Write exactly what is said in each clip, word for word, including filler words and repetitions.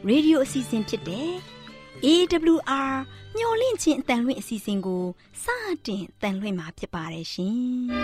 ရေဒီယိုအစီအစဉ်ဖြစ်တဲ့ အေး ဒဗလျူ အာ မျော်လင့်ခြင်းအတန်လွင့်အစီအစဉ်ကိုစတင်တန်လွင့်မှာဖြစ်ပါတယ်ရှင်။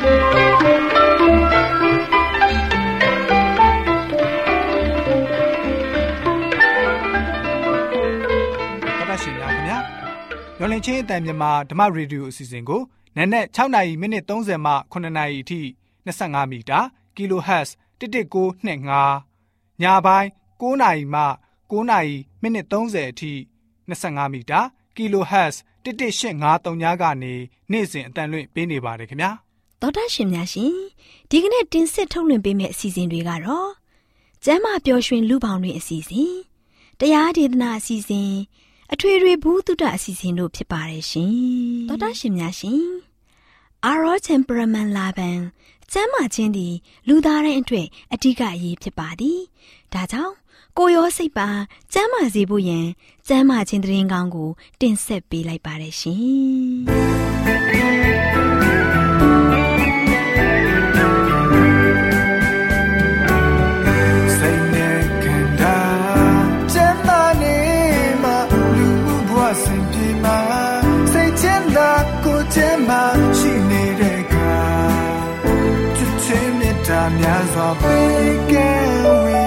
တော်တာရှင်များခင်ဗျာမျော်လင့်ခြင်းအတန်မြန်မာဓမ္မရေဒီယိုအစီအစဉ်ကိုနက်နက်၆နာရီမိနစ်၃၀မှခုနှစ်နာရီအထိ၂၅မီတာ Kilohertz တစ်တစ်ကိုနှစ်ငါညပိုင်း၉နာရီမှ၉နာရီမိနစ်၃၀အထိ၂၅မီတာ Kilohertz တစ်တစ်ရှစ်ငါသုံးညကနေနေ့စဉ်အတန်လွင့်ပေးနေပါတယ်ခင်ဗျာတော်တာရှင်များရှင်ဒီကနေ့တင်ဆက်ထုတ်လွှင့်ပေးမယ့်အစီအစဉ်တွေကတော့ကျမ်းမာပျော်ရွှင်လူပေါင်းတွင်အစီအစဉ်တရားဒေသနာအစီအစဉ်အထွေထွေဘုဒ္ဓအစီအစဉ်တို့ဖြစ်ပါတယ်ရှင်တော်တာရှင်များရှင်အာရော temperament လာပန်ကျမ်းမာခြင်းသည်လူသားတိုင်းအတွက်အဓိကအရေးဖြစ်ပါသည်ဒါကြောင့်ကိုယ်ရောစိတ်ပါကျမ်းမာစေဖို့ယင်ကျမ်းမာခြင်းသတင်းကောင်းကိုတင်ဆက်ပေးလိုက်ပါတယ်ရှင်စိတ်နဲ့ခန္ဓာကျမ်းမာနေမှာလူဘဝစဉ်ပြေမှာစိတ်ချမ်းသာကိုယ်ချမ်းသာရှိနေတဲ့ကချစ်ချင်းမြတ်တာများစွာပေးကဲဝေ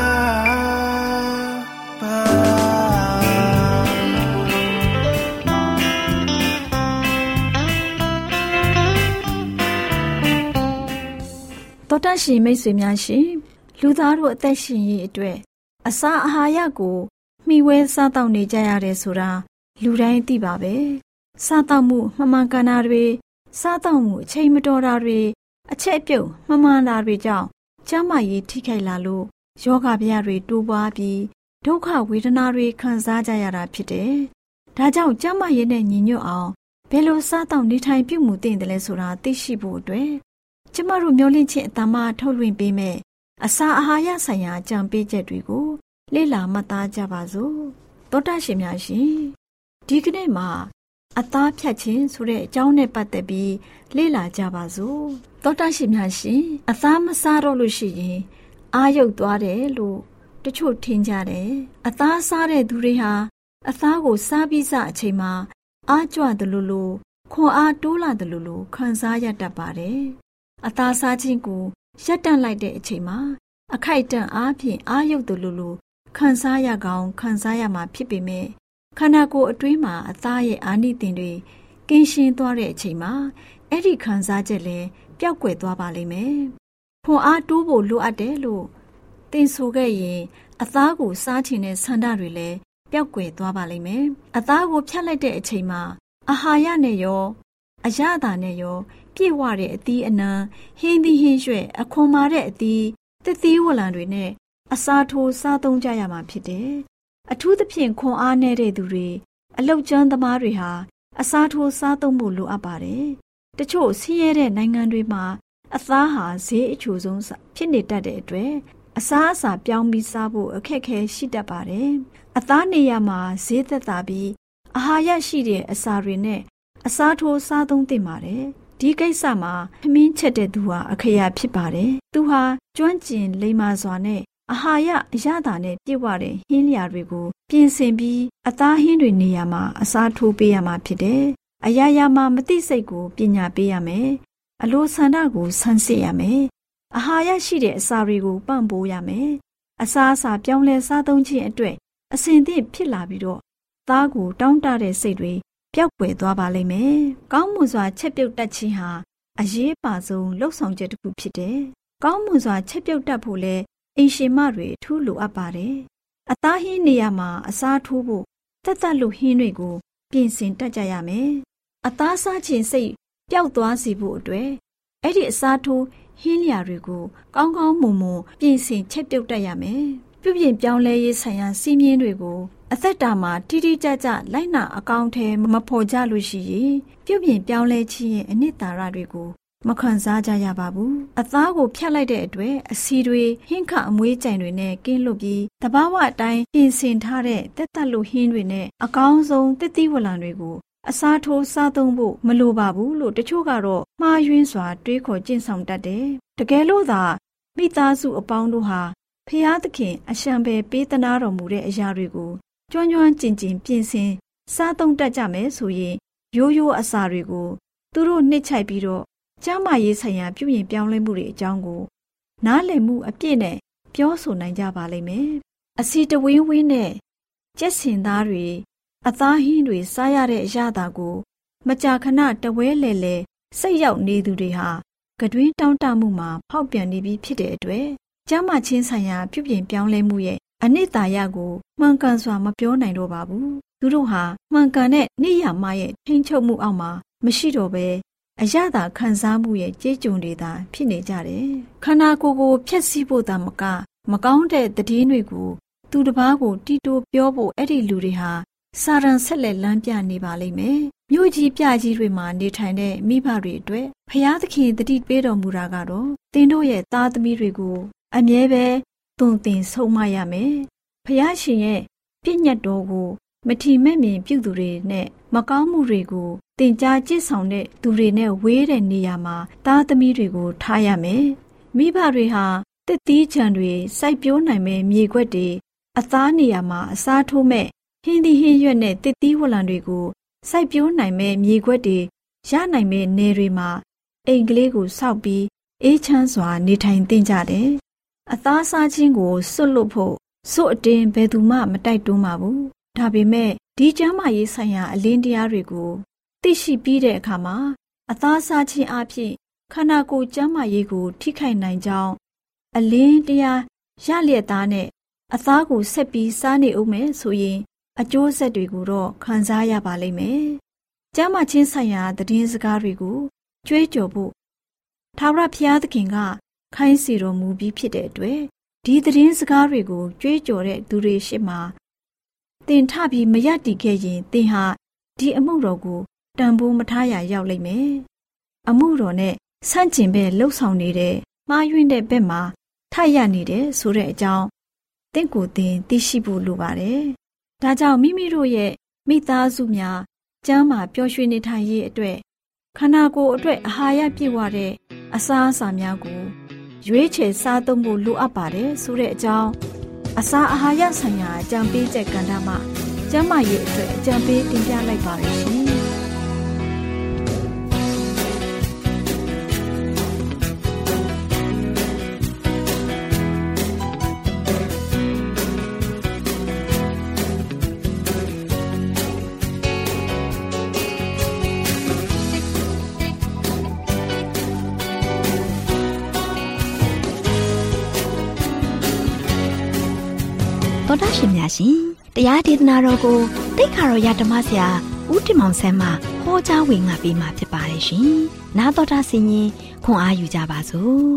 တော်တရှိမိတ်ဆွေများရှင်လူသားတို့အသက်ရှင်ရေးအတွက်အစာအာဟာရကိုမျှဝဲစားတောက်နေကြရတယ်ဆိုတာလူတိုင်းသိပါပဲစားတောက်မှုမမှန်ကန်တာတွေစားတောက်မှုအချိန်မတော်တာတွေအချက်ပြုတ်မမှန်တာတွေကြောင့်ကျန်းမာရေးထိခိုက်လာလို့ယောဂဗျာတွေတိုးပွားပြီးဒုက္ခဝေဒနာတွေခံစားကြရတာဖြစ်တယ်ဒါကြောင့်ကျန်းမာရေးနဲ့ညီညွတ်အောင်ဘယ်လိုစားတောက်နေထိုင်ပြုမှုသင့်တယ်လဲဆိုတာသိရှိဖို့အတွက်ကျမတို့မျှော်လင့်ခြင်းအတ္တမထုတ်လွှင့်ပေးမယ်အစာအာဟာရဆိုင်ရာအကြံပေးချက်တွေကိုလေ့လာမှတ်သားကြပါစို့သောတာရှင်များရှင်ဒီကနေ့မှာအသားဖြတ်ခြင်းဆိုတဲ့အကြောင်းနဲ့ပတ်သက်ပြီးလေ့လာကြပါစို့သောတာရှင်များရှင်အသားမစားတော့လို့ရှိရင်အာရုပ်သွားတယ်လို့တချို့ထင်ကြတယ်အသားစားတဲ့သူတွေဟာအသားကိုစားပြီးစအချိန်မှာအားကြွတယ်လို့လို့ခွန်အားတိုးလာတယ်လို့လို့ခံစားရတတ်ပါတယ်အသားစားခြင်းကိုရပ်တန့်လိုက်တဲ့အချိန်မှာအခိုက်အတန့်အားဖြင့်အာရုပ်တို့လိုလိုခံစားရကောင်းခံစားရမှာဖြစ်ပေမဲ့ခန္ဓာကိုယ်အတွင်းမှာအသားရဲ့အာနိသင်တွေကင်းရှင်းသွားတဲ့အချိန်မှာအဲ့ဒီခံစားချက်လည်းပျောက်ကွယ်သွားပါလိမ့်မယ်။ခွန်အားတိုးဖို့လိုအပ်တယ်လို့သင်ဆိုခဲ့ရင်အသားကိုစားချင်တဲ့ဆန္ဒတွေလည်းပျောက်ကွယ်သွားပါလိမ့်မယ်။အသားကိုဖြတ်လိုက်တဲ့အချိန်မှာအာဟာရနဲ့ရောအရသာနဲ့ရောပြည့်ဝတဲ့အသီးအနှံဟင်းသီးဟင်းရွက်အခွန်မာတဲ့အသီးသစ်သီးဝလံတွေနဲ့အစာထိုးစားသုံးကြရမှာဖြစ်တယ်။အထူးသဖြင့်ခွန်အားနည်းတဲ့သူတွေအလုတ်ကျွမ်းသမားတွေဟာအစာထိုးစားသုံးဖို့လိုအပ်ပါတယ်။တချို့ဆင်းရဲတဲ့နိုင်ငံတွေမှာအသားဟာဈေးအချိုဆုံးဖြစ်နေတတ်တဲ့အတွက်အစားအစာပြောင်းပြီးစားဖို့အခက်အခဲရှိတတ်ပါတယ်။အသားနေရာမှာဈေးသက်သာပြီးအာဟာရရှိတဲ့အစာတွေနဲ့အစာထိုးစားသုံးသင့်ပါတယ်။ဒီကိစ္စမှာထမင်းချက်တဲ့သူဟာအခရာဖြစ်ပါတယ်။သူဟာကျွမ်းကျင်လိမ္မာစွာနဲ့အာဟာရအရသာနဲ့ပြည့်ဝတဲ့ဟင်းလျာတွေကိုပြင်ဆင်ပြီးအသားဟင်းတွေနေရာမှာအစားထိုးပေးရမှာဖြစ်တယ်။အရာရာမှာမသိစိတ်ကိုပညာပေးရမယ်။အလိုဆန္ဒကိုဆန်းစစ်ရမယ်။အာဟာရရှိတဲ့အစာတွေကိုပံ့ပိုးရမယ်။အစာအစာပြောင်းလဲစားသုံးခြင်းအတွက်အစဉ်သင့်ဖြစ်လာပြီးတော့သားကိုတောင်းတတဲ့စိတ်တွေပျောက်ကွယ်သွားပါလိမ့်မယ်။ကောင်းမွန်စွာချက်ပြုတ်တတ်ခြင်းဟာအရေးပါဆုံးလှုပ်ဆောင်ချက်တစ်ခုဖြစ်တယ်။ကောင်းမွန်စွာချက်ပြုတ်တတ်ဖို့လဲအိမ်ရှင်မတွေအထူးလိုအပ်ပါတယ်။အသားဟင်းနေရာမှာအစားထိုးဖို့တက်တက်လို့ဟင်းတွေကိုပြင်ဆင်တတ်ကြရမယ်။အသားစားခြင်းစိတ်ပျောက်သွားစေဖို့အတွက်အဲ့ဒီအစားထိုးဟင်းလျာတွေကိုကောင်းကောင်းမွန်မွန်ပြင်ဆင်ချက်ပြုတ်တတ်ရမယ်။ပြုပြင်ပြောင်းလဲရေးဆိုင်ရာစီးမြင်တွေကိုအသက်တာမှာတိတိကျကျလိုက်နာအကောင့်ထဲမဖော်ကြလို့ရှိရင်ပြုပြင်ပြောင်းလဲခြင်းရဲ့အနှစ်သာရတွေကိုမခံစားကြရပါဘူးအသားကိုဖြတ်လိုက်တဲ့အတွက်အဆီတွေဟင်းခအမွေးကြိုင်တွေနဲ့ကင်းလွတ်ပြီးတဘာဝအတိုင်းပြင်ဆင်ထားတဲ့တက်တက်လို့ဟင်းတွေနဲ့အကောင်းဆုံးတစ်သီးဝလံတွေကိုအစားထိုးစားသုံးဖို့မလိုပါဘူးလို့တချို့ကတော့မှားယွင်းစွာတွေးခေါ်ကျင့်ဆောင်တတ်တယ်တကယ်လို့သာမိသားစုအပေါင်းတို့ဟာဖျားသခင်အရှံပဲပေးသနာတော်မူတဲ့အရာတွေကိုကျွမ်းကျွမ်းကျင်ကျင်ပြင်ဆင်စားသုံးတတ်ကြမယ်ဆိုရင်ရိုးရိုးအစာတွေကိုသူတို့နှိမ့်ချိုက်ပြီးတော့ကျန်းမာရေးဆိုင်ရာပြုပြင်ပြောင်းလဲမှုတွေအကြောင်းကိုနားလည်မှုအပြည့်နဲ့ပြောဆိုနိုင်ကြပါလိမ့်မယ်။အစီတဝင်းဝင်းနဲ့ကြက်စင်သားတွေအသားဟင်းတွေစားရတဲ့အရာတာကိုမကြာခဏတဝဲလဲလဲစိတ်ရောက်နေသူတွေဟာကတွင်းတောင်းတမှုမှာဖောက်ပြန်နေပြီးဖြစ်တဲ့အတွက်ကျန်းမာခြင်းဆိုင်ရာပြုပြင်ပြောင်းလဲမှုရဲ့အနှစ်သာရကိုမှန်ကန်စွာမပြောနိုင်တော့ပါဘူး။သူတို့ဟာမှန်ကန်တဲ့နေရမရဲ့ထိန်းချုပ်မှုအောက်မှာမရှိတော့ဘဲအရသာခံစားမှုရဲ့ကြေးကျွန်တွေသာဖြစ်နေကြတယ်။ခန္ဓာကိုယ်ကိုဖျက်ဆီးဖို့သာမကမကောင်းတဲ့သတင်းတွေကိုသူတစ်ပါးကိုတီတိုပြောဖို့အဲ့ဒီလူတွေဟာစာရန်ဆက်လက်လမ်းပြနေပါလိမ့်မယ်။မြို့ကြီးပြကြီးတွေမှာနေထိုင်တဲ့မိဘတွေအတွက်ဖျားသခင်တတိပေးတော်မူတာကတော့သင်တို့ရဲ့သားသမီးတွေကိုအမြဲပဲသွန်သင်ဆုံးမရမယ်။ဖျားရှင်ရဲ့ပြည့်ညတ်တော်ကိုမထီမဲ့မြင်ပြုသူတွေနဲ့မကောင်းမှုတွေကိုတင်ကြားကြည့်ဆောင်တဲ့သူတွေနဲ့ဝေးတဲ့နေရာမှာသားသမီးတွေကိုထားရမယ်။မိဘတွေဟာတစ်သီးချံတွေစိုက်ပျိုးနိုင်မဲ့မြေခွက်တွေအသားနေရာမှာအစားထိုးမဲ့ဟင်းသီးဟင်းရွက်နဲ့တစ်သီးဝလံတွေကိုစိုက်ပျိုးနိုင်မဲ့မြေခွက်တွေရနိုင်မဲ့နယ်တွေမှာအိမ်ကလေးကိုစောက်ပြီးအေးချမ်းစွာနေထိုင်သင့်ကြတယ်။အသားစားခြင်းကိုစွတ်လွတ်ဖို့စွတ်အတင်းဘယ်သူမှမတိုက်တွန်းပါဘူး။ဒါပေမဲ့ဒီကျမ်းမာရေးဆိုင်ရာအလင်းတရားတွေကိုသိရှိပြီးတဲ့အခါမှာအသားစားခြင်းအပြင်ခန္ဓာကိုယ်ကျန်းမာရေးကိုထိခိုက်နိုင်ကြောင်းအလင်းတရားရလျက်သားနဲ့အသားကိုဆက်ပြီးစားနေဦးမယ်ဆိုရင်အကျိုးဆက်တွေကိုတော့ခံစားရပါလိမ့်မယ်။ကျမ်းမာခြင်းဆိုင်ရာသတင်းစကားတွေကိုကြွေးကြော်ဖို့ထာဝရဘုရားသခင်ကခိုင်းစေတော်မူပြီးဖြစ်တဲ့အတွက်ဒီသတင်းစကားတွေကိုကြွေးကြော်တဲ့သူတွေရှေ့မှာသင်ထပြီးမရတည်ခဲ့ရင်သင်ဟာဒီအမှုတော်ကိုတန်ဖိုးမထားရရောက်လိမ့်မယ်။အမှုတော်နဲ့ဆန့်ကျင်ဘက်လှုပ်ဆောင်နေတဲ့မှားယွင်းတဲ့ဘက်မှာထိုက်ရနေတဲ့ဆိုတဲ့အကြောင်းသင်ကိုယ်သင်သိရှိဖို့လိုပါတယ်။ဒါကြောင့်မိမိတို့ရဲ့မိသားစုများကျမ်းမာပျော်ရွှင်နေထိုင်ရေးအတွက်ခန္ဓာကိုယ်အတွက်အာဟာရပြည့်ဝတဲ့အစာအစာများကိုရွေးချယ်စားသုံးဖို့လိုအပ်ပါတယ်ဆိုတဲ့အကြောင်းအစာအာဟာရဆိုင်ရာအကြံပေးချက်ကဏ္ဍမှာကျမ်းမာရေးအတွက်အကြံပေးတင်ပြလိုက်ပါရရှင်။တော်တာရှင်များရှင်တရားဒေသနာတော်ကိုတိတ်ခါတော်ရဓမ္မဆရာဦးတင်မောင်ဆန်းမှဟောကြားဝင်ငါပေးมาဖြစ်ပါတယ်ရှင်။နားတော်တာဆင်ရင်ခွန်အားယူကြပါစို့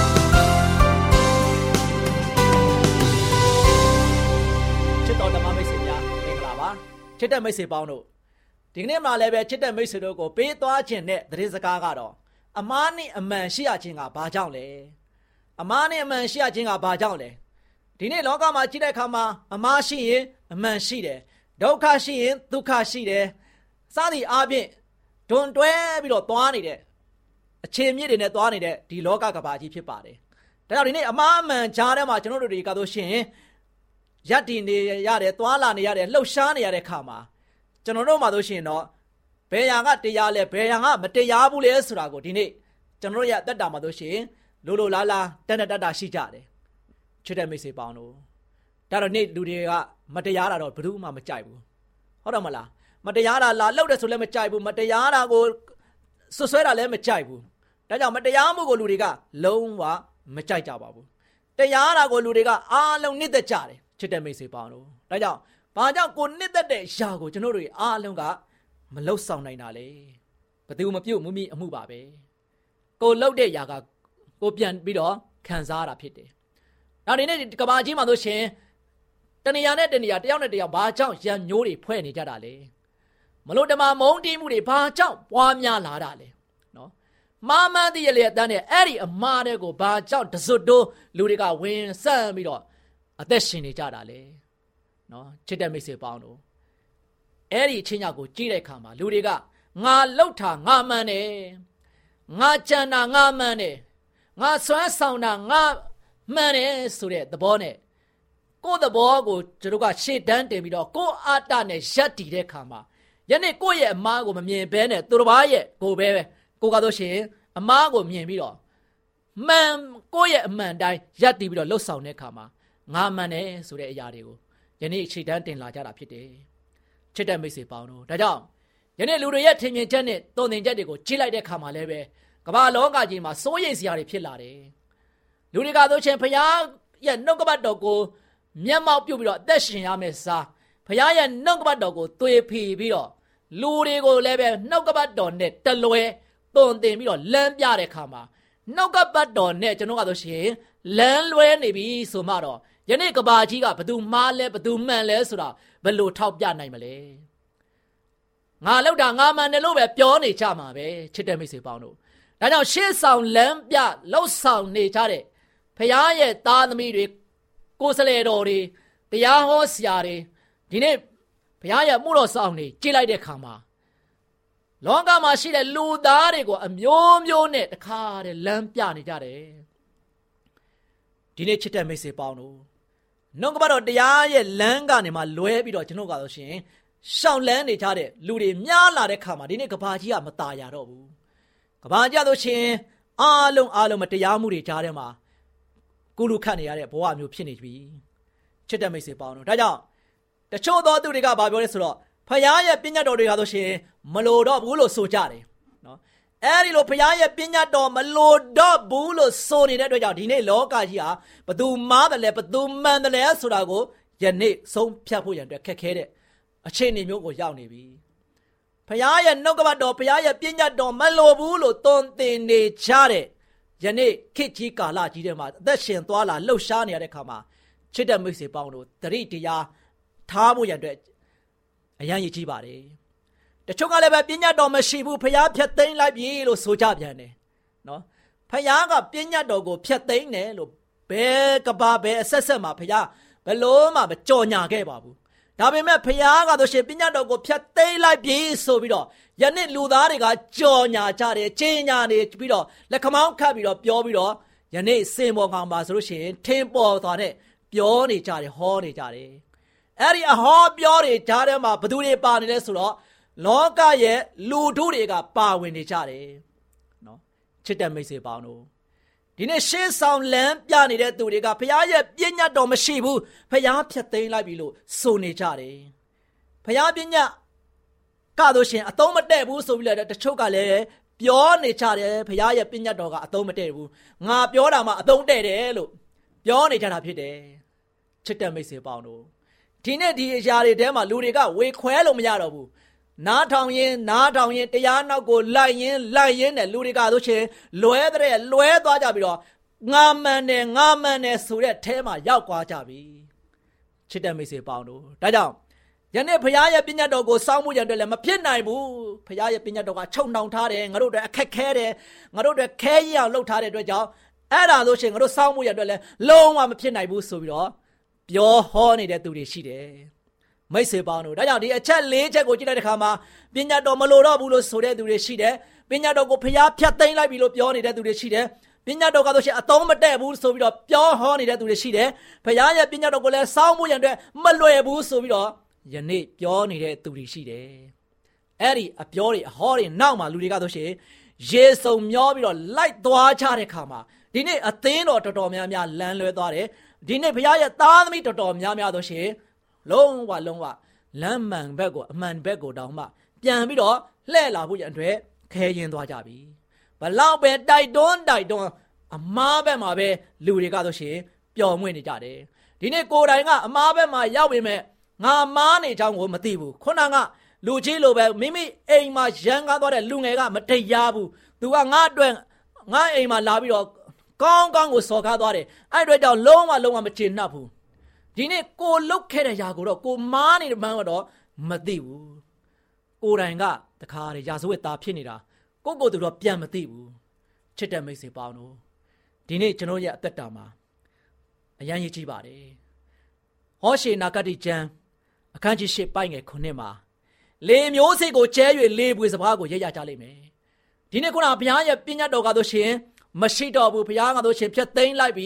။ချစ်တော်ဓမ္မမိတ်ဆွေများမင်္ဂလာပါ။ချစ်တဲ့မိတ်ဆွေပေါင်းတို့ဒီကနေ့မှလည်းပဲချစ်တဲ့မိတ်ဆွေတို့ကိုပေးသွားခြင်းနဲ့သတင်းစကားကတော့အမားနဲ့အမှန်ရှိရခြင်းကဘာကြောင့်လဲ။အမားနဲ့အမှန်ရှိရခြင်းကဘာကြောင့်လဲဒီနေ့လောကမှာကြည့်တဲ့အခါမှာအမှားရှိရင်အမှန်ရှိတယ်ဒုက္ခရှိရင်ဒုက္ခရှိတယ်စသည်အားဖြင့်ဒွန်တွဲပြီးတော့သွားနေတဲ့အခြေမြစ်တွေနဲ့သွားနေတဲ့ဒီလောကကဘာကြီးဖြစ်ပါတယ်ဒါကြောင့်ဒီနေ့အမှားအမှန်ကြားထဲမှာကျွန်တော်တို့တွေကတော့ရှင်ရက်တည်နေရတယ်သွားလာနေရတယ်လှုပ်ရှားနေရတဲ့အခါမှာကျွန်တော်တို့မှတို့ရှင်တော့ဘယ်ရာကတရားလဲဘယ်ရာကမတရားဘူးလဲဆိုတာကိုဒီနေ့ကျွန်တော်တို့ရအသက်တာမှာတို့ရှင်လိုလိုလားလားတန်တန်တတာရှိကြတယ်ချစ်တဲ့မိတ်ဆွေပေါင်းတို့ဒါတော့နေ့လူတွေကမတရားတာတော့ဘယ်သူမှမကြိုက်ဘူးဟုတ်တော့မလားမတရားတာလာလောက်တယ်ဆိုလည်းမကြိုက်ဘူးမတရားတာကိုဆွဆွဲတာလည်းမကြိုက်ဘူးဒါကြောင့်မတရားမှုကိုလူတွေကလုံးဝမကြိုက်ကြပါဘူးတရားတာကိုလူတွေကအားလုံးနှစ်သက်ကြတယ်ချစ်တဲ့မိတ်ဆွေပေါင်းတို့ဒါကြောင့်ဘာကြောင့်ကိုနှစ်သက်တဲ့ຢာကိုကျွန်တော်တို့အားလုံးကမလှုပ်ဆောင်နိုင်တာလေဘယ်သူမပြုတ်မမိအမှုပါပဲကိုလှုပ်တဲ့ຢာကကိုပြန်ပြီးတော့ခံစားရတာဖြစ်တယ်နောက်ဒီနေ့ကဘာကြီးမှာဆိုရှင်တဏှာနဲ့တဏှာတယောက်နဲ့တယောက်ဘာကြောင့်ရံညိုးတွေဖွဲ့နေကြတာလဲမလို့တမမုံတီးမှုတွေဘာကြောင့်ပွားများလာတာလဲနော်မာမန်းတည်းရလေအတန်းနဲ့အဲ့ဒီအမားတွေကိုဘာကြောင့်တစွတ်တိုးလူတွေကဝင်ဆန့်ပြီးတော့အသက်ရှင်နေကြတာလဲနော်ချစ်တဲ့မိတ်ဆွေပေါင်းတို့အဲ့ဒီအချင်းညာကိုကြည့်တဲ့အခါမှာလူတွေကငါလှုပ်တာငါမှန်တယ်ငါကြံတာငါမှန်တယ်ငါစွမ်းဆောင်တာငါမှန်တယ်ဆိုတဲ့သဘောနဲ့ကိုယ့်သဘောကိုကျွန်တော်ကရှေ့တန်းတင်ပြီးတော့ကိုယ့်အာတနဲ့ရပ်တည်တဲ့ခါမှာယနေ့ကိုယ့်ရဲ့အမားကိုမမြင်ဘဲနဲ့သူတစ်ပါးရဲ့ကိုယ်ပဲကိုယ်ကတော့ရှင်အမားကိုမြင်ပြီးတော့မှန်ကိုယ့်ရဲ့အမှန်တိုင်းရပ်တည်ပြီးတော့လှုပ်ဆောင်တဲ့ခါမှာငါမှန်တယ်ဆိုတဲ့အရာတွေကိုယနေ့ရှေ့တန်းတင်လာကြတာဖြစ်တယ်ချစ်တဲ့မိတ်ဆွေပေါင်းတို့ဒါကြောင့်ယနေ့လူတွေရဲ့ထင်မြင်ချက်နဲ့တုံ့တင်ချက်တွေကိုကြည့်လိုက်တဲ့ခါမှာလည်းပဲကမ္ဘာလောကကြီးမှာစိုးရိမ်စရာတွေဖြစ်လာတယ်လူတွေကဆိုရှင်ဘုရားရဲ့နှုတ်ကပတ်တော်ကိုမျက်မှောက်ပြုပြီးတော့အသက်ရှင်ရမယ်စားဘုရားရဲ့နှုတ်ကပတ်တော်ကိုသွေဖီပြီးတော့လူတွေကိုလည်းပဲနှုတ်ကပတ်တော်နဲ့တလွဲတုံ့တင်ပြီးတော့လမ်းပြတဲ့ခါမှာနှုတ်ကပတ်တော်နဲ့ကျွန်တော်ကဆိုရှင်လမ်းလွဲနေပြီဆိုမှတော့ယနေ့ကဘာကြီးကဘသူမှားလဲဘသူမှန်လဲဆိုတာဘယ်လိုထောက်ပြနိုင်မလဲငါလောက်တာငါမှန်တယ်လို့ပဲပြောနေကြမှာပဲချစ်တဲ့မိတ်ဆွေပေါင်းတို့ဒါကြောင့်ရှေ့ဆောင်လမ်းပြလှုပ်ဆောင်နေကြတဲ့ဖခင်ရဲ့သားသမီးတွေကိုယ်စလဲတော်တွေတရားဟောဆရာတွေဒီနေ့ဖခင်ရဲ့မှုတော်ဆောင်တွေကြည့်လိုက်တဲ့ခါမှာလောကမှာရှိတဲ့လူသားတွေကိုအမျိုးမျိုးနဲ့တခါတည်းလမ်းပြနေကြတယ်ဒီနေ့ချစ်တဲ့မိတ်ဆွေပေါင်းတို့နှုတ်ကပတ်တော်တရားရဲ့လမ်းကနေမှလွဲပြီးတော့ကျွန်တော်ကဆိုရှင်ရှောင်လန်းနေကြတဲ့လူတွေများလာတဲ့ခါမှာဒီနေ့ကဘာကြီးကမตายရတော့ဘူးကဘာကြီးဆိုရှင်အားလုံးအားလုံးမတရားမှုတွေကြားထဲမှာကုလူခတ်နေရတဲ့ဘဝမျိုးဖြစ်နေပြီချစ်တဲ့မိတ်ဆွေပေါင်းတို့ဒါကြောင့်တချို့သောသူတွေကဘာပြောလဲဆိုတော့ဖခင်ရဲ့ပညတ်တော်တွေကဆိုရှင်မလိုတော့ဘူးလို့ဆိုကြတယ်နော်အဲဒီလိုဖခင်ရဲ့ပညတ်တော်မလိုတော့ဘူးလို့ဆိုနေတဲ့အတွက်ကြောင့်ဒီနေ့လောကကြီးဟာဘသူမားတယ်လဲဘသူမှန်တယ်လဲဆိုတာကိုယနေ့ဆုံးဖြတ်ဖို့ရန်အတွက်ခက်ခဲတဲ့အခြေအနေမျိုးကိုရောက်နေပြီဖခင်ရဲ့နှုတ်ကပတ်တော်ဖခင်ရဲ့ပညတ်တော်မလိုဘူးလို့သွန်သင်နေကြတဲ့ယနေ့ခေတ်ကြီးကာလကြီးထဲမှာအသက်ရှင်သွားလာလှုပ်ရှားနေရတဲ့ခါမှာချစ်တဲ့မိတ်ဆွေပေါင်းတို့တတိတရားထားဖို့ရန်အတွက်အရန်ရည်ကြီးပါတယ်တချို့ကလည်းပဲပညတ်တော်မရှိဘူးဖျားဖြတ်သိမ်းလိုက်ပြီလို့ဆိုကြပြန်တယ်နော်ဖျားကပညတ်တော်ကိုဖြတ်သိမ်းတယ်လို့ဘယ်ကဘာဘယ်အဆက်ဆက်မှာဖျားဘယ်လို့မှမကြော်ညာခဲ့ပါဘူးဒါပေမဲ့ဖျားကဆိုရှင်ပညတ်တော်ကိုဖြတ်သိမ်းလိုက်ပြီဆိုပြီးတော့ယနေ့လူသားတွေကကြော်ညာကြတယ်ချင်းညာနေပြီးတော့လက်ခမောင်းခတ်ပြီးတော့ပြောပြီးတော့ယနေ့စင်ပေါ်ကောင်ပါဆိုလို့ရှိရင်ထင်းပေါ်သွားတဲ့ပြောနေကြတယ်ဟောနေကြတယ်အဲ့ဒီအဟောပြောတွေကြားထဲမှာဘသူတွေပါနေလဲဆိုတော့လောကရဲ့လူထုတွေကပါဝင်နေကြတယ်နော်ချစ်တဲ့မိတ်ဆွေပေါင်းတို့ဒီနေ့ရှေးဆောင်လမ်းပြနေတဲ့သူတွေကဘုရားရဲ့ပြည့်ညတ်တော်မရှိဘူးဘုရားဖြတ်သိမ်းလိုက်ပြီလို့ဆိုနေကြတယ်ဘုရားပြည့်ညတ်ကတော့ရှင်အသုံးမတည့်ဘူးဆိုပြီးလည်းတချို့ကလည်းပြောနေကြတယ်ဘုရားရဲ့ပြည့်ညတ်တော်ကအသုံးမတည့်ဘူးငါပြောတာမှအသုံးတည့်တယ်လို့ပြောနေကြတာဖြစ်တယ်ချစ်တဲ့မိတ်ဆွေပေါင်းတို့ဒီနေ့ဒီအရာတွေထဲမှာလူတွေကဝေခွဲလို့မရတော့ဘူးနားထောင်ရင်နားထောင်ရင်တရားနောက်ကိုလိုက်ရင်လိုက်ရင်နဲ့လူတွေကဆိုရှင်လွဲတဲ့လွဲသွားကြပြီးတော့ငါမှန်တယ်ငါမှန်တယ်ဆိုတဲ့အဲမှာရောက်သွားကြပြီချစ်တဲ့မိတ်ဆွေပေါင်းတို့ဒါကြောင့်ယနေ့ဘုရားရဲ့ပညတ်တော်ကိုစောင့်မှုရတဲ့လည်းမဖြစ်နိုင်ဘူးဘုရားရဲ့ပညတ်တော်ကချုပ်နှောင်ထားတယ်ငါတို့တွေအခက်ခဲတယ်ငါတို့တွေခဲရအောင်လှုပ်ထားတဲ့အတွက်ကြောင့်အဲ့ဒါဆိုရှင်ငါတို့စောင့်မှုရတဲ့လည်းလုံးဝမဖြစ်နိုင်ဘူးဆိုပြီးတော့ပြောဟောနေတဲ့သူတွေရှိတယ်မိတ်ဆွေပေါင်းတို့ဒါကြောင့်ဒီအချက်လေးချက်ကိုကြည့်တဲ့အခါမှာပညာတော်မလိုတော့ဘူးလို့ဆိုတဲ့သူတွေရှိတယ်ပညာတော်ကိုဖျားဖြတ်သိမ်းလိုက်ပြီလို့ပြောနေတဲ့သူတွေရှိတယ်ပညာတော်ကဆိုရှင်အသုံးမတည့်ဘူးဆိုပြီးတော့ပြောဟောနေတဲ့သူတွေရှိတယ်ဖျားရဲ့ပညာတော်ကိုလည်းစောင့်ဖို့ရန်အတွက်မလွယ်ဘူးဆိုပြီးတော့ယနေ့ပြောနေတဲ့သူတွေရှိတယ်အဲ့ဒီအပြောတွေအဟောတွေနောက်မှာလူတွေကဆိုရှင်ရေစုံမျောပြီးတော့လိုက်သွားကြတဲ့ခါမှာဒီနေ့အသင်းတော်တော်တော်များများလမ်းလွဲသွားတယ်ဒီနေ့ဘုရားရဲ့သားသမီးတော်တော်များများဆိုရှင်လုံးဝလုံးဝလမ်းမှန်ဘက်ကိုအမှန်ဘက်ကိုတောင်းမှပြန်ပြီးတော့လှည့်လာဖို့ရန်အတွက်ခဲရင်သွားကြပြီဘလောက်ပဲတိုက်တွန်းတိုက်တွန်းအမားဘက်မှာပဲလူတွေကဆိုရှင်ပျော်မွေ့နေကြတယ်ဒီနေ့ကိုယ်တိုင်ကအမားဘက်မှာရောက်ပေမဲ့ငါမားနေချောင်းကိုမသိဘူးခုနကလူကြီးလိုပဲမိမိအိမ်မှာရန်ကားသွားတဲ့လူငယ်ကမတရားဘူးသူကငါအတွက်ငါအိမ်မှာလာပြီးတော့ကောင်းကောင်းကိုစော်ကားသွားတယ်အဲ့အတွက်ကြောင့်လုံးဝလုံးဝမချေနှပ်ဘူးဒီနေ့ကိုလုတ်ခဲ့တဲ့ຢာကိုတော့ကိုမားနေတဲ့မှန်းတော့မသိဘူးကိုယ်တိုင်ကတခါတည်းရာဇဝတ်သားဖြစ်နေတာကိုကိုသူတော့ပြန်မသိဘူးချစ်တဲ့မိတ်ဆွေပေါင်းတို့ဒီနေ့ကျွန်တော်ရဲ့အသက်တာမှာအရန်ရည်ကြီးပါတယ်ဟောရှေနာဂတိကျမ်းအခန်းကြီး၈ပိုက်ငယ်ခုနှစ်မှာလေမျိုးစိတ်ကိုကျဲ၍လေပွေစကားကိုရရကြလိမ့်မယ်ဒီနေ့ခုနဘုရားရဲ့ပညတ်တော်ကဆိုရှင်မရှိတော့ဘူးဘုရားကဆိုရှင်ဖြတ်သိမ်းလိုက်ပြီး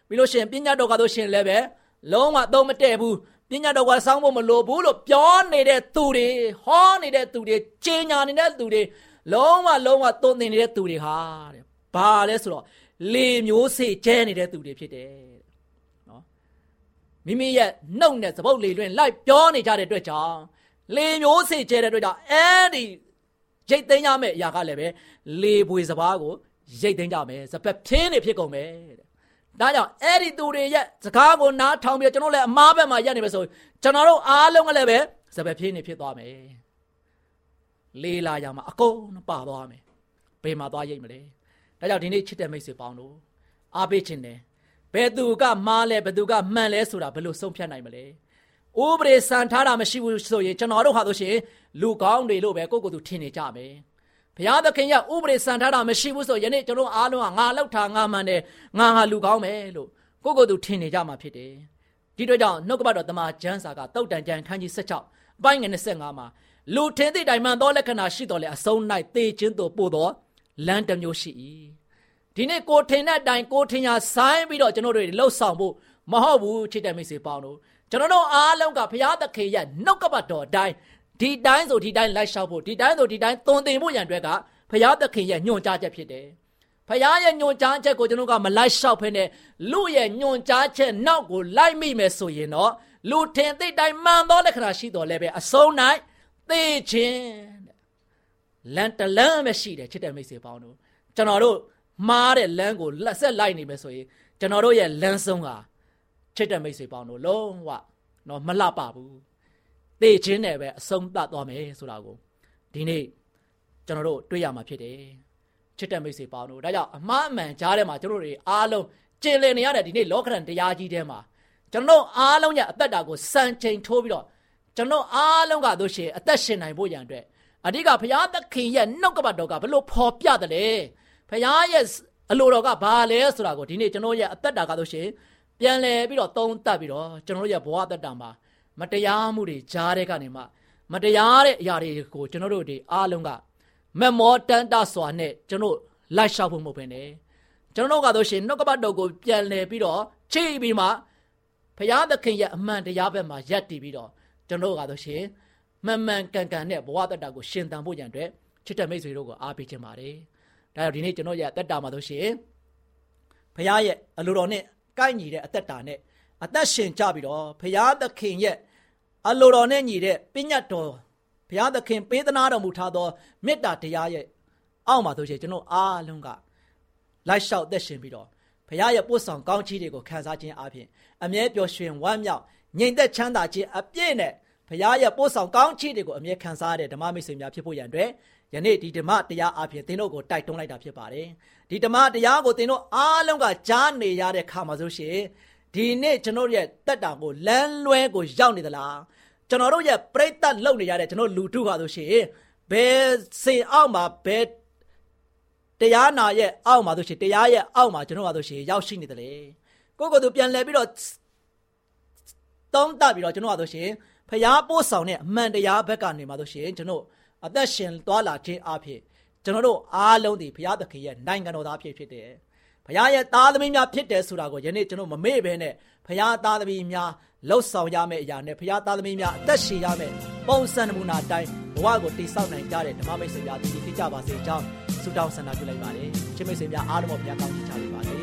ပြီးလို့ရှိရင်ပညာတော်ကတော့ရှင်လည်းပဲလုံးဝသုံးမတည့်ဘူးပညာတော်ကစောင်းဖို့မလိုဘူးလို့ပြောနေတဲ့သူတွေဟောနေတဲ့သူတွေကြေညာနေတဲ့သူတွေလုံးဝလုံးဝသွန်သင်နေတဲ့သူတွေဟာတဲ့ဘာလဲဆိုတော့လေမျိုးစေ့ကျဲနေတဲ့သူတွေဖြစ်တယ်နော်မိမိရဲ့နှုတ်နဲ့စပုတ်လေလွင်လိုက်ပြောနေကြတဲ့အတွက်ကြောင့်လေမျိုးစေ့ကျဲတဲ့အတွက်ကြောင့်အဲဒီရိတ်သိမ်းရမယ့်အရာကလည်းပဲလေပွေစပားကိုရိတ်သိမ်းကြမယ်စပက်ဖြင်းနေဖြစ်ကုန်မယ်တဲ့ဒါကြောင့်အဲ့ဒီသူတွေရဲ့စကားကိုနားထောင်ပြီးကျွန်တော်လည်းအမားဘက်မှာရပ်နေမယ်ဆိုကျွန်တော်တို့အားလုံးကလည်းပဲစပယ်ဖြင်းနေဖြစ်သွားမယ်လေးလာရမှာအကုန်ပါသွားမယ်ဘယ်မှာသွားရိတ်မလဲဒါကြောင့်ဒီနေ့ချစ်တဲ့မိတ်ဆွေပေါင်းတို့အားပေးခြင်းတယ်ဘယ်သူကမှားလဲဘယ်သူကမှန်လဲဆိုတာဘယ်လိုဆုံးဖြတ်နိုင်မလဲဥပဒေစံထားတာမရှိဘူးဆိုရင်ကျွန်တော်တို့ဟာဆိုရှင်လူကောင်းတွေလို့ပဲကိုယ့်ကိုယ်သူထင်နေကြမယ်ဘုရားသခင်ရဲ့ဥပဒေစံထားတာမရှိဘူးဆိုယနေ့ကျွန်တော်အားလုံးကငါလောက်ထားငါမှန်တယ်ငါဟာလူကောင်းမယ်လို့ကိုယ့်ကိုယ်သူထင်နေကြမှာဖြစ်တယ်ဒီတို့ကြောင့်နှုတ်ကပတ်တော်တမန်ကျမ်းစာကတုတ်တန်ကျမ်းခန်းကြီး十၆အပိုင်းငယ်၂၅မှာလူထင်သည့်တိုင်မှန်သောလက္ခဏာရှိတော်လဲအဆုံး၌သေခြင်းသို့ပို့သောလမ်းတစ်မျိုးရှိ၏ဒီနေ့ကိုထင်တဲ့အတိုင်းကိုထင်ရဆိုင်ပြီးတော့ကျွန်တော်တို့လှုပ်ဆောင်ဖို့မဟုတ်ဘူးချစ်တဲ့မိတ်ဆွေပေါင်းတို့ကျွန်တော်တို့အားလုံးကဘုရားသခင်ရဲ့နှုတ်ကပတ်တော်အတိုင်းဒီတိုင်းဆိုဒီတိုင်းလိုက်လျှောက်ဖို့ဒီတိုင်းဆိုဒီတိုင်းသွန်သင်ဖို့ရန်အတွက်ကဘုရားသခင်ရဲ့ညွှန်ကြားချက်ဖြစ်တယ်ဘုရားရဲ့ညွှန်ကြားချက်ကိုကျွန်တော်ကမလိုက်လျှောက်ဖ ೇನೆ လူရဲ့ညွှန်ကြားချက်နောက်ကိုလိုက်မိမယ်ဆိုရင်တော့လူထင်သိတိုင်းမှန်သောလက္ခဏာရှိတော်လဲပဲအဆုံး၌သေခြင်းလန်တလန်းပဲရှိတယ်ချစ်တဲ့မိတ်ဆွေပေါင်းတို့ကျွန်တော်တို့မှားတဲ့လမ်းကိုလက်ဆက်လိုက်နေမယ်ဆိုရင်ကျွန်တော်တို့ရဲ့လမ်းဆုံးဟာချစ်တဲ့မိတ်ဆွေပေါင်းတို့လုံးဝတော့မလှပဘူးသေခြင်းနဲ့ပဲအဆုံးသတ်သွားမယ်ဆိုတာကိုဒီနေ့ကျွန်တော်တို့တွေ့ရမှာဖြစ်တယ်ချစ်တဲ့မိတ်ဆွေပေါင်းတို့ဒါကြောင့်အမှားအမှန်ကြားထဲမှာကျွန်တော်တို့အားလုံးကျင်လည်နေရတဲ့ဒီနေ့လောကရန်တရားကြီးထဲမှာကျွန်တော်အားလုံးရဲ့အသက်တာကိုစံချိန်ထိုးပြီးတော့ကျွန်တော်အားလုံးကတို့ရှင်အသက်ရှင်နိုင်ဖို့ရန်အတွက်အဓိကဘုရားသခင်ရဲ့နှုတ်ကပတ်တော်ကဘလို့ဖော်ပြတယ်လဲဘုရားရဲ့အလိုတော်ကဘာလဲဆိုတာကိုဒီနေ့ကျွန်တော်ရဲ့အသက်တာကတို့ရှင်ပြန်လည်ပြီးတော့သုံးသပ်ပြီးတော့ကျွန်တော်ရဲ့ဘဝအသက်တာမှာမတရားမှုတွေကြားတဲ့ကနေမှမတရားတဲ့အရာတွေကိုကျွန်တော်တို့ဒီအားလုံးကမမောတန်တစွာနဲ့ကျွန်တော်လိုက်လျှောက်ဖို့မဟုတ်ဘဲနဲ့ကျွန်တော်ကတော့ရှင်နှုတ်ကပတ်တော်ကိုပြန်လည်ပြီးတော့ချိပြီးမှဘုရားသခင်ရဲ့အမှန်တရားဘက်မှာယက်တည်ပြီးတော့ကျွန်တော်ကတော့ရှင်မှန်မှန်ကန်ကန်နဲ့ဘဝတတကိုရှင်သန်ဖို့ရန်အတွက်ချစ်တဲ့မိတ်ဆွေတို့ကိုအားပေးခြင်းပါတယ်ဒါကြောင့်ဒီနေ့ကျွန်တော်ရဲ့အသက်တာမှာဆိုရှင်ဘုရားရဲ့အလိုတော်နဲ့ကိုက်ညီတဲ့အသက်တာနဲ့အသက်ရှင်ကြပြီးတော့ဘုရားသခင်ရဲ့အလိုတော်နဲ့ညီတဲ့ပညတ်တော်ဘုရားသခင်ပေးသနာတော်မူထားသောမေတ္တာတရားရဲ့အောက်မှာဆိုရှင်ကျွန်တော်အားလုံးကလိုက်လျှောက်သက်ရှင်ပြီးတော့ဘုရားရဲ့ပို့ဆောင်ကောင်းချီးတွေကိုခံစားခြင်းအပြင်အမြဲပျော်ရွှင်ဝမ်းမြောက်ငြိမ်သက်ချမ်းသာခြင်းအပြည့်နဲ့ဘုရားရဲ့ပို့ဆောင်ကောင်းချီးတွေကိုအမြဲခံစားရတဲ့ဓမ္မမိတ်ဆွေများဖြစ်ဖို့ရန်အတွက်ယနေ့ဒီဓမ္မတရားအပြင်သင်တို့ကိုတိုက်တွန်းလိုက်တာဖြစ်ပါတယ်ဒီဓမ္မတရားကိုသင်တို့အားလုံးကကြားနေရတဲ့ခါမှာဆိုရှင်ဒီနေ့ကျွန်တော်ရဲ့တက်တာကိုလမ်းလွဲကိုရောက်နေသလားကျွန်တော်တို့ရဲ့ပြိတ္တလုံနေရတဲ့ကျွန်တော်လူထုဟာဆိုရှင်ဘယ်စင်အောက်မှာဘယ်တရားနာရဲ့အောက်မှာဆိုရှင်တရားရဲ့အောက်မှာကျွန်တော်ကဆိုရှင်ရောက်ရှိနေတယ်လေကိုယ့်ကိုယ်သူပြန်လဲပြီးတော့သုံးသပ်ပြီးတော့ကျွန်တော်ကဆိုရှင်ဖျားပို့ဆောင်တဲ့အမှန်တရားဘက်ကနေမှာဆိုရှင်ကျွန်တော်အသက်ရှင်သွားလာခြင်းအဖြစ်ကျွန်တော်တို့အားလုံးဒီဘုရားသခင်ရဲ့နိုင်ငံတော်သားဖြစ်ဖြစ်တယ်ဘုရားရဲ့သားသမီးများဖြစ်တယ်ဆိုတာကိုယနေ့ကျွန်တော်မမေ့ဘဲနဲ့ဘုရားသားသမီးများလှုပ်ဆောင်ရမယ့်အရာနဲ့ဘုရားသားသမီးများအသက်ရှင်ရမယ့်ပုံစံနမူနာတိုင်းဘဝကိုတည်ဆောက်နိုင်ကြတဲ့ဓမ္မမိတ်ဆွေများဒီဖြစ်ကြပါစေကြောင်းဆုတောင်းဆန္ဒပြုလိုက်ပါတယ်ချစ်မိတ်ဆွေများအားလုံးဘုရားကောင်းချီးချပေးပါစေ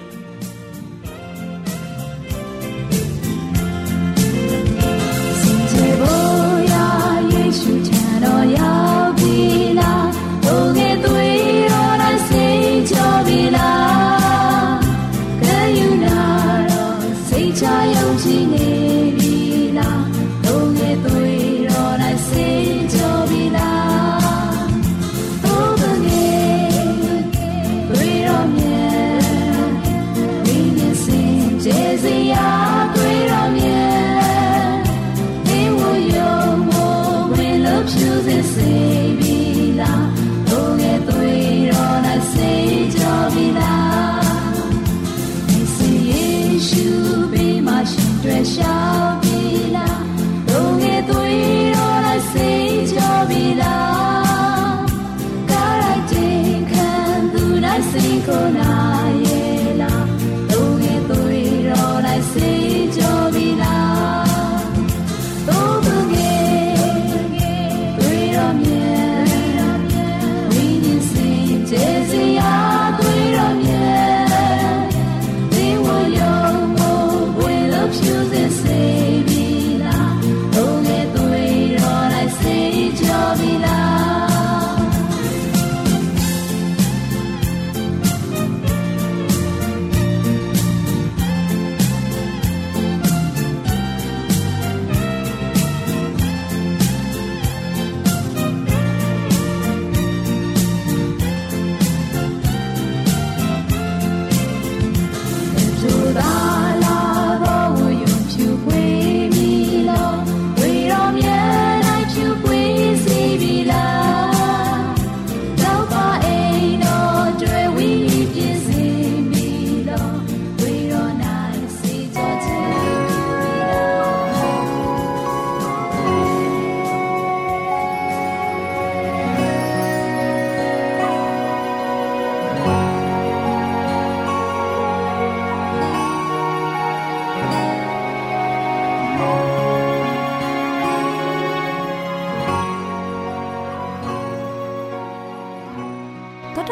ကိုနာရဲ့လားလုံးရဲ့သွေးရော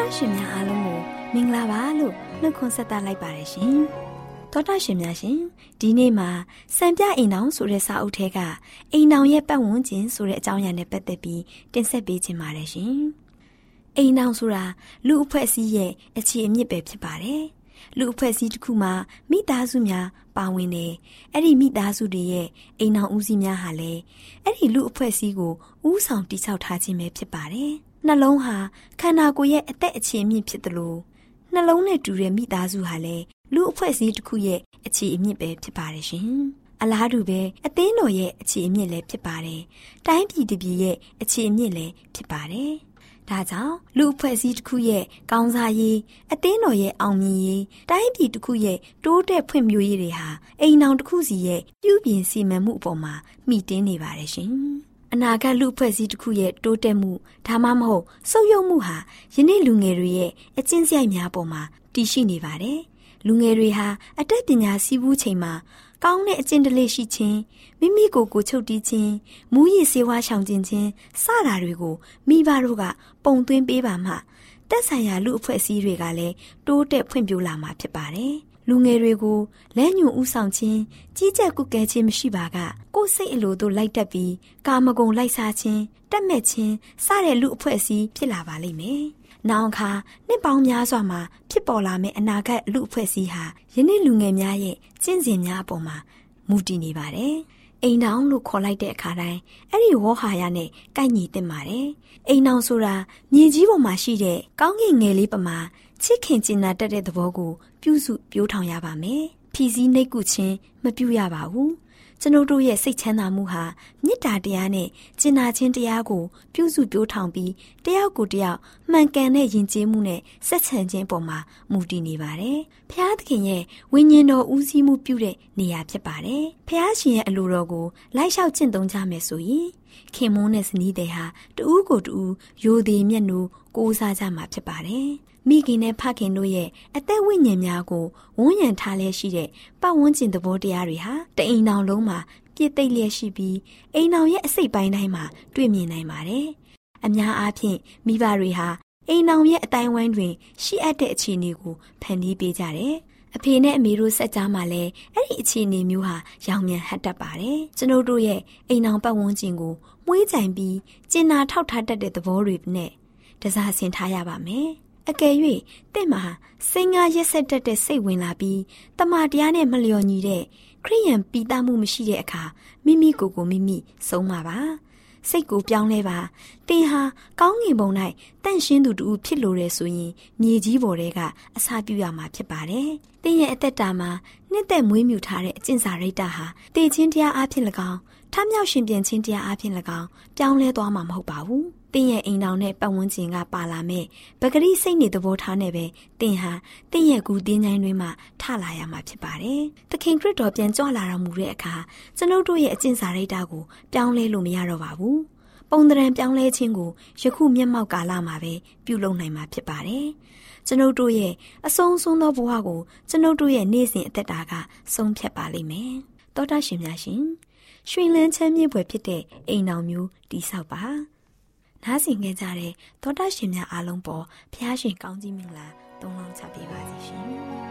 တာရှင်များအားလုံးကိုမင်္ဂလာပါလို့နှုတ်ခွန်းဆက်သလိုက်ပါတယ်ရှင်သောတာရှင်များရှင်ဒီနေ့မှာစံပြအိမ်တော်ဆိုတဲ့စာအုပ်ထဲကအိမ်တော်ရဲ့ပတ်ဝန်းကျင်ဆိုတဲ့အကြောင်းအရာနဲ့ပတ်သက်ပြီးတင်ဆက်ပေးခြင်းပါတယ်ရှင်အိမ်တော်ဆိုတာလူအဖွဲ့အစည်းရဲ့အခြေအမြစ်ပဲဖြစ်ပါတယ်လူအဖွဲ့အစည်းတစ်ခုမှာမိသားစုများပါဝင်တယ်အဲ့ဒီမိသားစုတွေရဲ့အိမ်တော်ဦးစီးများဟာလည်းအဲ့ဒီလူအဖွဲ့အစည်းကိုဦးဆောင်တည်ဆောက်ထားခြင်းပဲဖြစ်ပါတယ်နှလုံးဟာခန္ဓာကိုယ်ရဲ့အသက်အခြေအမြစ်ဖြစ်တယ်လို့နှလုံးနဲ့တူတဲ့မိသားစုဟာလည်းလူအဖွဲ့အစည်းတစ်ခုရဲ့အခြေအမြစ်ပဲဖြစ်ပါတယ်ရှင်။အလားတူပဲအသင်းတော်ရဲ့အခြေအမြစ်လည်းဖြစ်ပါတယ်။တိုင်းပြည်တစ်ပြည်ရဲ့အခြေအမြစ်လည်းဖြစ်ပါတယ်။ဒါကြောင့်လူအဖွဲ့အစည်းတစ်ခုရဲ့ကောင်းစားရေးအသင်းတော်ရဲ့အောင်မြင်ရေးတိုင်းပြည်တစ်ခုရဲ့တိုးတက်ဖွံ့ဖြိုးရေးတွေဟာအိမ်တော်တစ်ခုစီရဲ့ပြုပြင်စီမံမှုအပေါ်မှာမှီတင်းနေပါတယ်ရှင်။အနာဂတ်လူအဖွဲ့အစည်းတစ်ခုရဲ့တိုးတက်မှုဒါမှမဟုတ်ဆုတ်ယုတ်မှုဟာယနေ့လူငယ်တွေရဲ့အကျင့်စရိုက်များပေါ်မှာတည်ရှိနေပါတယ်။လူငယ်တွေဟာအတတ်ပညာစီးပူးချိန်မှာကောင်းတဲ့အကျင့်တလေရှိခြင်းမိမိကိုယ်ကိုချုပ်တီးခြင်းမူရည်စေဝါရှောင်ကျဉ်ခြင်းစတာတွေကိုမိဘတို့ကပုံသွင်းပေးပါမှတက်ဆိုင်ရာလူအဖွဲ့အစည်းတွေကလည်းတိုးတက်ဖွံ့ဖြိုးလာမှာဖြစ်ပါတယ်။လူငယ်တွေကိုလက်ညှိုးဦးဆောင်ခြင်းကြီးကြပ်ကုကဲခြင်းမရှိပါကကိုယ်စိတ်အလိုတို့လိုက်တက်ပြီးကာမဂုဏ်လိုက်စားခြင်းတက်မဲ့ခြင်းစတဲ့လူအဖွဲ့အစည်းဖြစ်လာပါလိမ့်မယ်။နောက်အခါနှစ်ပေါင်းများစွာမှာဖြစ်ပေါ်လာမယ့်အနာဂတ်လူအဖွဲ့အစည်းဟာယနေ့လူငယ်များရဲ့ကျင့်စဉ်များအပေါ်မှာမူတည်နေပါတယ်။အိမ်တောင်လို့ခေါ်လိုက်တဲ့အခါတိုင်းအဲ့ဒီဝေါ်ဟာရနဲ့ကိုက်ညီတင်ပါတယ်။အိမ်တောင်ဆိုတာမြေကြီးပေါ်မှာရှိတဲ့ကောင်းကင်ငယ်လေးပမာချစ်ခင်ကျင်နာတတ်တဲ့သဘောကိုပြုစုပြိုးထောင်ရပါမယ်။ဖြီးစည်းနှိပ်ကုခြင်းမပြုရပါဘူး။ကျွန်ုပ်တို့ရဲ့စိတ်ချမ်းသာမှုဟာမေတ္တာတရားနဲ့ကျင်နာခြင်းတရားကိုပြုစုပြိုးထောင်ပြီးတယောက်ကိုတယောက်မှန်ကန်တဲ့ယဉ်ကျေးမှုနဲ့ဆက်ဆံခြင်းပေါ်မှာမူတည်နေပါတယ်။ဘုရားသခင်ရဲ့ဝိညာဉ်တော်ဦးစီးမှုပြုတဲ့နေရာဖြစ်ပါတယ်။ဘုရားရှင်ရဲ့အလိုတော်ကိုလိုက်လျှောက်ကျင့်သုံးကြမယ်ဆိုရင်ခင်မုန်းတဲ့ဇနီးတွေဟာတဦးကိုတဦးယိုသေးမျက်နှာကိုးစားကြမှာဖြစ်ပါတယ်။မိခင်နဲ့ဖခင်တို့ရဲ့အသက်ဝိညာဉ်များကိုဝန်းရံထားလျက်ရှိတဲ့ပတ်ဝန်းကျင်သဘောတရားတွေဟာတအိမ်တောင်လုံးမှာပြည့်သိပ်လျက်ရှိပြီးအိမ်တော်ရဲ့အစိတ်ပိုင်းတိုင်းမှာတွေ့မြင်နိုင်ပါတယ်။အများအားဖြင့်မိဘတွေဟာအိမ်တော်ရဲ့အတိုင်းဝိုင်းတွင်ရှိအပ်တဲ့အခြေအနေကိုဖန်တီးပေးကြတယ်။အဖေနဲ့အမေတို့စက်ကြားမှာလည်းအဲ့ဒီအခြေအနေမျိုးဟာရောင်မြန်ဟပ်တတ်ပါတယ်။ကျွန်ုပ်တို့ရဲ့အိမ်တော်ပတ်ဝန်းကျင်ကိုမွှေးကြိုင်ပြီးကျင်နာထောက်ထားတတ်တဲ့သဘောတွေနဲ့တစားဆင်ထားရပါမယ်။အကယ်၍တင့်မှာစိတ်ငါရက်ဆက်တတ်တဲ့စိတ်ဝင်လာပြီးတမန်တရားနဲ့မလျော်ညီတဲ့ခရိယံပီတာမှုမရှိတဲ့အခါမိမိကိုယ်ကိုမိမိဆုံးမှာပါစိတ်ကိုပြောင်းလဲပါတင်ဟာကောင်းငင်ဘုံ၌တန့်ရှင်းသူတူဖြစ်လို့ရဲဆိုရင်မြေကြီးပေါ်ထဲကအစာပြုရမှာဖြစ်ပါတယ်တင်ရဲ့အသက်တာမှာနှစ်သက်မွေးမြူထားတဲ့အကျင့်စာရိတ္တဟာတည်ခြင်းတရားအဖြစ်၎င်းထမြောက်ရှင်ပြန်ခြင်းတရားအဖြစ်၎င်းပြောင်းလဲသွားမှာမဟုတ်ပါဘူးတင်ရဲ့အိမ်တော်နဲ့ပတ်ဝန်းကျင်ကပါလာမဲ့ပဂရိစိတ်နေသဘောထားနဲ့ပဲတင်ဟာတင်ရဲ့ကူတင်းချိုင်းတွင်မှထလာရမှာဖြစ်ပါတယ်။သခင်ခရစ်တော်ပြန်ကြွလာတော်မူတဲ့အခါကျွန်ုပ်တို့ရဲ့အကျင့်စာရိတ္တကိုပြောင်းလဲလို့မရတော့ပါဘူး။ပုံသဏ္ဍာန်ပြောင်းလဲခြင်းကိုယခုမျက်မှောက်ကာလမှာပဲပြုလုပ်နိုင်မှာဖြစ်ပါတယ်။ကျွန်ုပ်တို့ရဲ့အဆုံးစွန်းသောဘဝကိုကျွန်ုပ်တို့ရဲ့နေ့စဉ်အသက်တာကဆုံးဖြတ်ပါလိမ့်မယ်။သောတာရှင်များရှင်ရွှင်လန်းချမ်းမြေ့ဖွယ်ဖြစ်တဲ့အိမ်တော်မျိုးတည်ဆောက်ပါနားဆင်ခဲ့ကြတဲ့သောတာရှင်များအားလုံးပေါ်ဖျားရှင်ကောင်းကြီးမင်္ဂလာသုံးလောင်းချပေးပါစီရှင်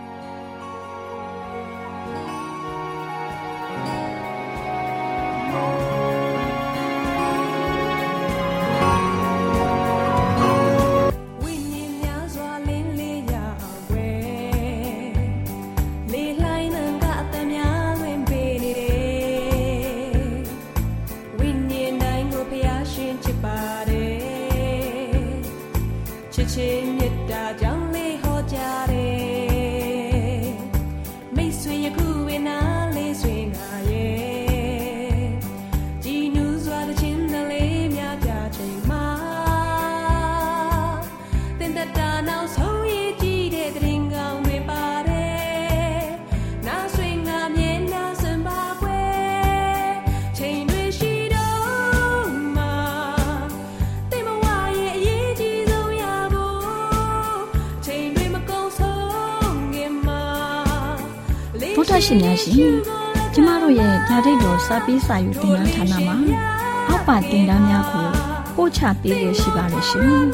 ရှင်များရှင်ကျမတို့ရဲ့ဓာတ်တော်စာပေးစာယူတင်နန်းဌာနမှာအောက်ပါတင်ဒားများကိုပို့ချပေးရရှိပါလိမ့်ရှင်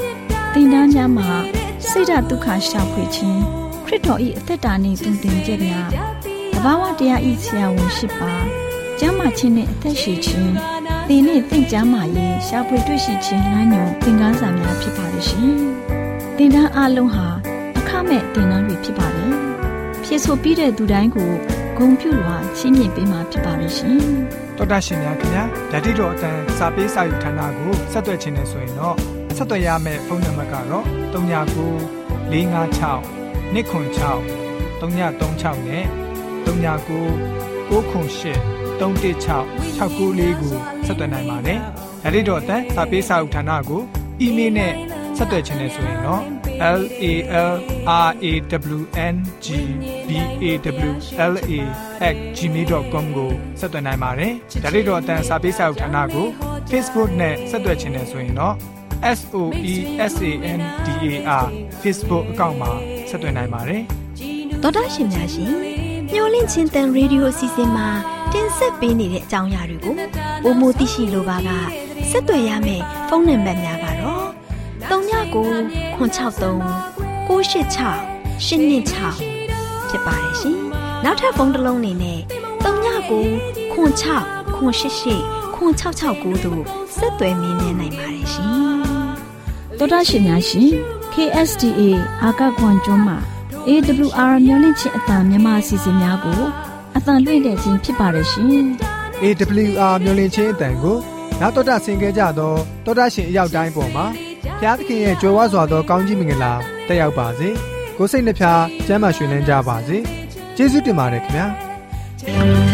သင်တန်းများမှာစိတ်ဓာတ်ဒုက္ခရှာဖွေခြင်းခရစ်တော်၏အသက်တာနှင့်တုန်တင်ကြများတဘာဝတရားဤဆရာဝန်ရှိပါကျမ်းမာခြင်းနှင့်အသက်ရှိခြင်းသင်နှင့်သင်ကျမ်းမာရေးရှာဖွေတွေ့ရှိခြင်းလမ်းညွန်သင်ခန်းစာများဖြစ်ပါလိမ့်ရှင်သင်တန်းအလုံးဟာအခမဲ့သင်တန်းတွေဖြစ်ပါတယ်ဖြစ်ဆိုပြီးတဲ့သူတိုင်းကိုဂုဏ်ပြုလွှာချီးမြှင့်ပေးမှာဖြစ်ပါလိမ့်ရှင်တော်တာရှင်များခင်ဗျာဓာတိတော်အတန်းစာပေးစာယူဌာနကိုဆက်သွယ်ခြင်းနဲ့ဆိုရင်တော့ဆက်သွယ်ရမယ့်ဖုန်းနံပါတ်ကတော့၃၉၉ ၄၅၆ ၂၇၆ ၃၃၆နဲ့၃၉၉ ၉၈ ၃၁၆ ၆၉လေးကိုဆက်သွယ်နိုင်ပါတယ်ဓာတိတော်အတန်းစာပေးစာယူဌာနကိုအီးမေးလ်နဲ့ဆက်သွယ်ခြင်းနဲ့ဆိုရင်တော့ l a l r a w n g b a w l a at gmail dot com ကိုဆက်သွင်းနိုင်ပါတယ်။ဒါ့အပြင်တော့အတန်းစာပေးစာဥထာဏာကို Facebook နဲ့ဆက်သွယ်ခြင်းနဲ့ဆိုရင်တော့ S O E S A N D A R Facebook အကောင့်မှာဆက်သွင်းနိုင်ပါတယ်။သောတာရှင်များရှင်ညှိုလင့်ချင်းတန်ရေဒီယိုအစီအစဉ်မှာတင်ဆက်ပေးနေတဲ့အကြောင်းအရာတွေကိုပိုမိုသိရှိလိုပါကဆက်သွယ်ရမယ့်ဖုန်းနံပါတ်များကတော့၃၉၉ ခွန်၆၃ ၉၈၆ ၈၂၆ဖြစ်ပါတယ်ရှင်။နောက်ထပ်ဖုန်းတစ်လုံးနေနဲ့၃၉၉ ခွန်၆ ခွန်၈၈ ခွန်၆၆၉တို့ဆက်သွယ်မြင်းမြန်းနိုင်ပါတယ်ရှင်။သောတာရှင်များရှင် K S D A အာကခွန်ကျွန်းမှာ A W R မျိုးလင့်ချင်းအတံမြန်မာအစီအစဉ်များကိုအတံလွှင့်တဲ့ခြင်းဖြစ်ပါတယ်ရှင်။ A W R မျိုးလင့်ချင်းအတံကိုနောက်တော်တာဆင်ကြကြတော့တော်တာရှင်အရောက်တိုင်းပေါ်မှာဘုရားသခင်ရဲ့ကြွယ်ဝစွာသောကောင်းကြီးမင်္ဂလာတက်ရောက်ပါစေကိုယ်စိတ်နှဖျားကျမ်းမာရွှင်လန်းကြပါစေကျေးဇူးတင်ပါတယ်ခင်ဗျာ